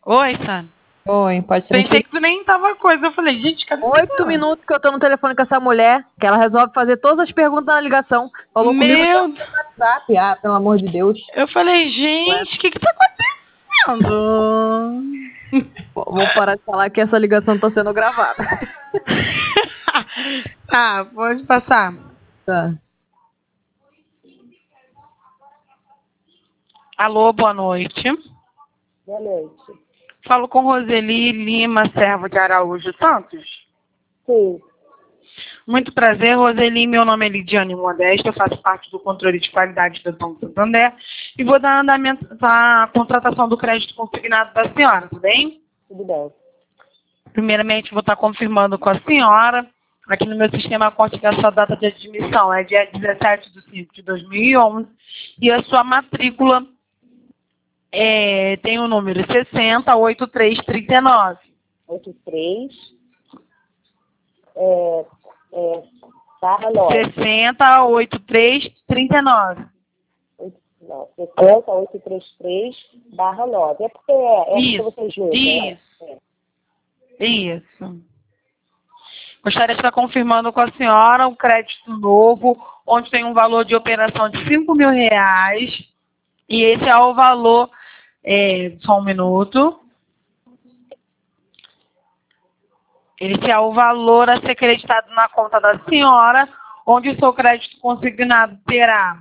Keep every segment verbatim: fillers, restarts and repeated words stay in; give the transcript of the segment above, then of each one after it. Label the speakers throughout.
Speaker 1: Oi, Sandra.
Speaker 2: Oi, pode
Speaker 1: Pensei
Speaker 2: transferir.
Speaker 1: que tu nem tava coisa. Eu falei, gente, cadê esse
Speaker 2: Oito
Speaker 1: cara?
Speaker 2: minutos que eu tô no telefone com essa mulher, que ela resolve fazer todas as perguntas na ligação. Falou comigo já
Speaker 1: Meu
Speaker 2: no
Speaker 1: Deus.
Speaker 2: WhatsApp. Ah, pelo amor de Deus.
Speaker 1: Eu falei,
Speaker 2: Ué,
Speaker 1: gente, o que que tá acontecendo?
Speaker 2: vou parar de falar que essa ligação tá sendo gravada.
Speaker 1: Tá, pode passar.
Speaker 2: Tá.
Speaker 1: Alô, boa noite.
Speaker 3: Boa noite.
Speaker 1: Falo com Roseli Lima Servo de Araújo Santos.
Speaker 3: Sim,
Speaker 1: Muito prazer, Roseli. Meu nome é Lidiane Modesta, eu faço parte do controle de qualidade do Banco Santander e vou dar andamento à contratação do crédito consignado da senhora, tudo bem?
Speaker 3: tudo bem.
Speaker 1: Primeiramente, vou estar confirmando com a senhora. Aqui no meu sistema consta que a sua data de admissão é dia dezessete de cinco de dois mil e onze e a sua matrícula é, tem o número sessenta oitenta e três trinta e nove.
Speaker 3: oitenta e três, é, é, barra nove.
Speaker 1: sessenta oitenta e três trinta e nove.
Speaker 3: Oito- Não, sessenta, oitocentos e trinta e três, barra nove. É porque é, é porque
Speaker 1: Isso,
Speaker 3: você junta, né?
Speaker 1: isso,
Speaker 3: É.
Speaker 1: isso. Gostaria de estar confirmando com a senhora um crédito novo, onde tem um valor de operação de cinco mil reais. E esse é o valor, é, só um minuto. Esse é o valor a ser creditado na conta da senhora, onde o seu crédito consignado terá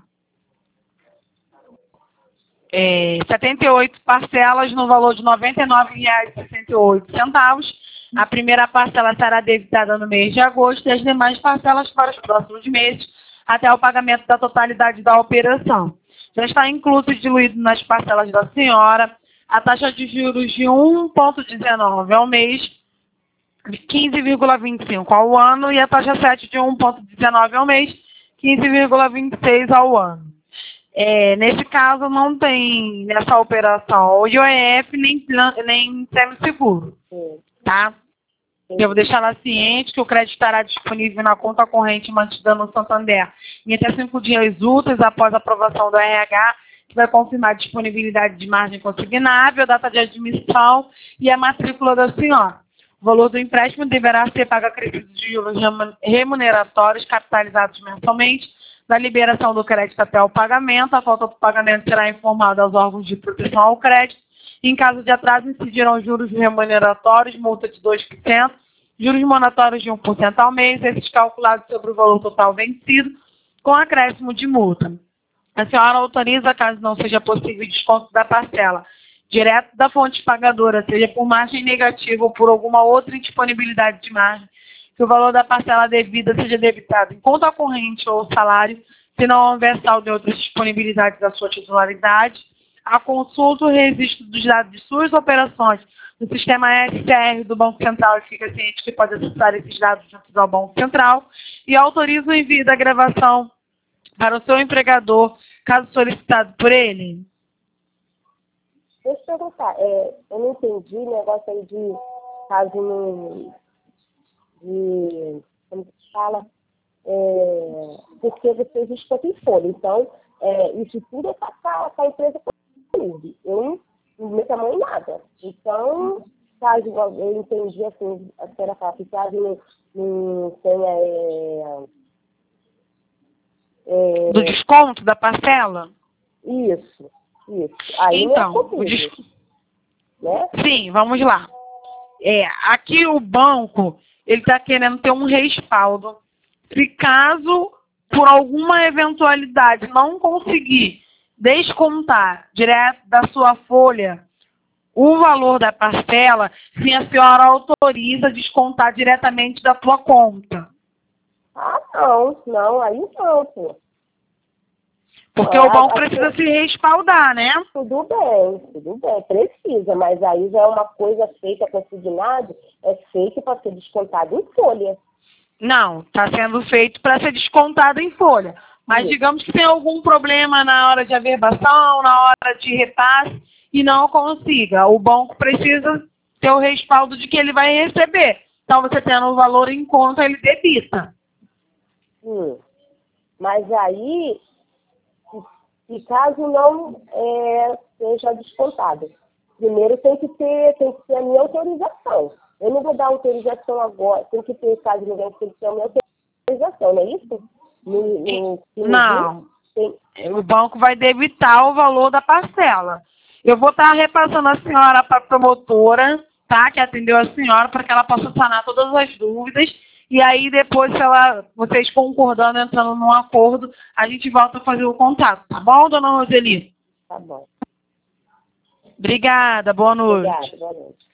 Speaker 1: é, setenta e oito parcelas no valor de noventa e nove reais e sessenta e oito centavos. A primeira parcela será debitada no mês de agosto e as demais parcelas para os próximos meses, até o pagamento da totalidade da operação. Já está incluso e diluído nas parcelas da senhora a taxa de juros de um vírgula dezenove ao mês, quinze vírgula vinte e cinco ao ano, e a taxa sete de um vírgula dezenove ao mês, quinze vírgula vinte e seis ao ano. É, nesse caso, não tem nessa operação o I O F nem, plan- nem semi-seguro,
Speaker 3: Sim,
Speaker 1: tá? Eu vou deixar ela ciente que o crédito estará disponível na conta corrente mantida no Santander em até cinco dias úteis após a aprovação do R H, que vai confirmar a disponibilidade de margem consignável, data de admissão e a matrícula da senhora. O valor do empréstimo deverá ser pago a crescidos de juros remuneratórios capitalizados mensalmente da liberação do crédito até o pagamento. A falta do pagamento será informada aos órgãos de proteção ao crédito. Em caso de atraso, incidirão juros remuneratórios, multa de dois por cento, juros moratórios de um por cento ao mês, esses calculados sobre o valor total vencido, com acréscimo de multa. A senhora autoriza, caso não seja possível, desconto da parcela direto da fonte pagadora, seja por margem negativa ou por alguma outra indisponibilidade de margem, que o valor da parcela devida seja debitado em conta corrente ou salário, se não houver saldo em outras disponibilidades da sua titularidade. A consulta o registro dos dados de suas operações no sistema S C R do Banco Central e fica ciente que pode acessar esses dados junto ao Banco Central e autoriza o envio da gravação para o seu empregador, caso solicitado por ele.
Speaker 3: deixa eu perguntar, é, eu não entendi o negócio aí de caso não, de, como que se fala, é, porque você desconta em folha. Então, é, isso tudo é para a empresa clube. Eu não meto a mão em nada. Então, caso eu entendi assim, a senhora fala que caso não, não tenha é, é,
Speaker 1: Do desconto da parcela?
Speaker 3: isso, isso. Aí não é
Speaker 1: Então, o
Speaker 3: comigo,
Speaker 1: des...
Speaker 3: né?
Speaker 1: sim, vamos lá. É, aqui o banco, ele está querendo ter um respaldo. Se caso, por alguma eventualidade, não conseguir descontar direto da sua folha o valor da parcela, se a senhora autoriza descontar diretamente da sua conta.
Speaker 3: Ah, não, não, aí não, pô.
Speaker 1: Porque
Speaker 3: Ah,
Speaker 1: o banco
Speaker 3: a-
Speaker 1: precisa
Speaker 3: a-
Speaker 1: se respaldar, né?
Speaker 3: Tudo bem, tudo bem, precisa, mas aí já é uma coisa feita consignado, é feito para ser descontado em folha.
Speaker 1: Não, está sendo feito para ser descontado em folha. Mas
Speaker 3: Isso.
Speaker 1: digamos que tem algum problema na hora de averbação, na hora de repasse, e não consiga. O banco precisa ter o respaldo de que ele vai receber. Então, você tendo o valor em conta, ele debita.
Speaker 3: Hum. Mas aí, se, se caso não é, seja descontado. primeiro tem que ter, tem que ter a minha autorização. Eu não vou dar autorização agora, tem que ter, caso ninguém tem que ter a minha autorização, não é isso? No, no, no
Speaker 1: Não,
Speaker 3: tem...
Speaker 1: o banco vai debitar o valor da parcela. Eu vou estar repassando a senhora para a promotora, tá? Que atendeu a senhora, para que ela possa sanar todas as dúvidas. E aí, depois, se ela, vocês concordando, entrando num acordo, a gente volta a fazer o contato. Tá bom, dona Roseli?
Speaker 3: Tá bom.
Speaker 1: Obrigada, boa noite.
Speaker 3: Obrigada, boa noite.